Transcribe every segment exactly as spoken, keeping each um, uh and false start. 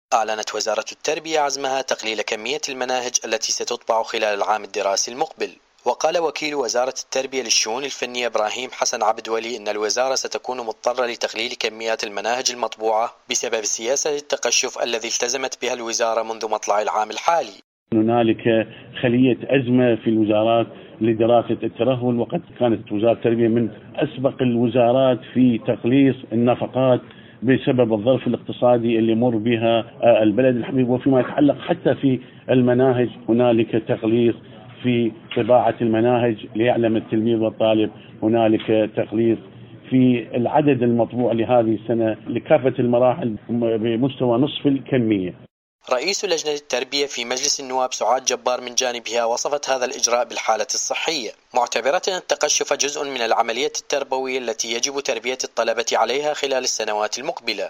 أعلنت وزارة التربية عزمها تقليل كمية المناهج التي ستطبع خلال العام الدراسي المقبل. وقال وكيل وزارة التربية للشؤون الفنية إبراهيم حسن عبد ولي إن الوزارة ستكون مضطرة لتقليل كميات المناهج المطبوعة بسبب سياسة التقشف الذي التزمت بها الوزارة منذ مطلع العام الحالي. هنالك خلية أزمة في الوزارات لدراسة الترهل، وقد كانت وزارة التربية من أسبق الوزارات في تقليص النفقات بسبب الظرف الاقتصادي اللي مر بها البلد الحبيب. وفيما يتعلق حتى في المناهج هنالك تقليص في طباعة المناهج ليعلم التلميذ والطالب، هنالك تقليص في العدد المطبوع لهذه السنة لكافة المراحل بمستوى نصف الكمية. رئيس لجنة التربية في مجلس النواب سعاد جبار من جانبها وصفت هذا الإجراء بالحالة الصحية، معتبرة أن التقشف جزء من العملية التربوية التي يجب تربية الطلبة عليها خلال السنوات المقبلة.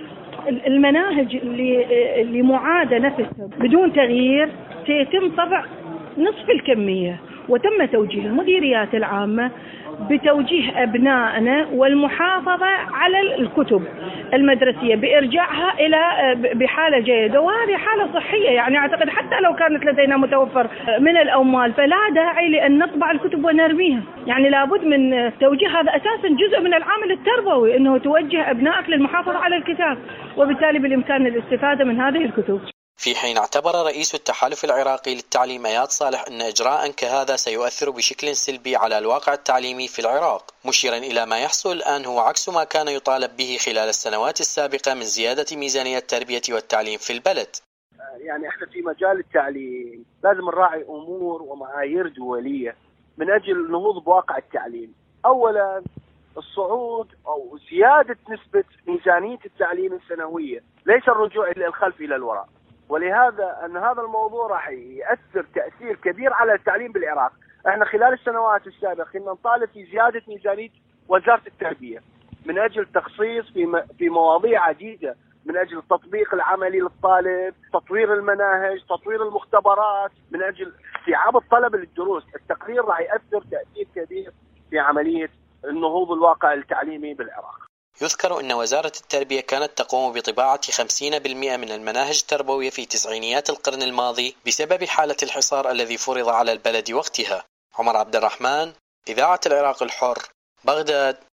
المناهج اللي اللي معادة نفسها بدون تغيير سيتم طبع نصف الكمية، وتم توجيه المديريات العامة بتوجيه أبنائنا والمحافظة على الكتب المدرسية بإرجاعها إلى بحالة جيدة، وهذه حالة صحية. يعني أعتقد حتى لو كانت لدينا متوفر من الأموال فلا داعي لأن نطبع الكتب ونرميها. يعني لابد من توجيه، هذا أساسا جزء من العامل التربوي، أنه توجه أبنائك للمحافظة على الكتاب، وبالتالي بالإمكان الاستفادة من هذه الكتب. في حين اعتبر رئيس التحالف العراقي للتعليم اياد صالح أن إجراء كهذا سيؤثر بشكل سلبي على الواقع التعليمي في العراق، مشيرا إلى ما يحصل الآن هو عكس ما كان يطالب به خلال السنوات السابقة من زيادة ميزانية التربية والتعليم في البلد. يعني احنا في مجال التعليم لازم نراعي أمور ومعايير دولية من أجل نهوض بواقع التعليم. أولا الصعود أو زيادة نسبة ميزانية التعليم السنوية، ليس الرجوع إلى الخلف إلى الوراء. ولهذا أن هذا الموضوع راح يأثر تأثير كبير على التعليم بالعراق. احنا خلال السنوات السابقة كنا نطالب في زيادة ميزانية وزارة التربية من أجل تخصيص في في مواضيع عديدة، من أجل التطبيق العملي للطالب، تطوير المناهج، تطوير المختبرات، من أجل استيعاب الطلبة للدروس. التقرير راح يأثر تأثير كبير في عملية النهوض الواقع التعليمي بالعراق. يذكر أن وزارة التربية كانت تقوم بطباعة خمسين بالمئة من المناهج التربوية في تسعينيات القرن الماضي بسبب حالة الحصار الذي فرض على البلد وقتها. عمر عبد الرحمن، إذاعة العراق الحر، بغداد.